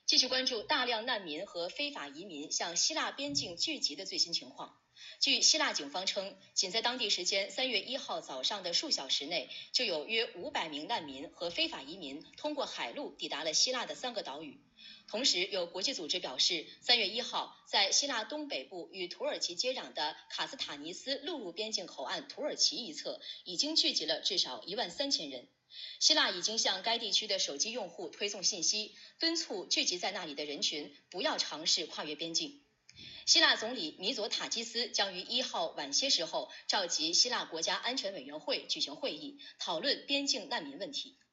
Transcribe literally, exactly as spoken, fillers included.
继续关注大量难民和非法移民向希腊边境聚集的最新情况。据希腊警方称，仅在当地时间三月一号早上的数小时内，就有约五百名难民和非法移民通过海路抵达了希腊的三个岛屿。同时，有国际组织表示，三月一号，在希腊东北部与土耳其接壤的卡斯塔尼斯陆路边境口岸土耳其一侧，已经聚集了至少一万三千人。希腊已经向该地区的手机用户推送信息，敦促聚集在那里的人群不要尝试跨越边境。希腊总理米佐塔基斯将于一号晚些时候召集希腊国家安全委员会举行会议，讨论边境难民问题。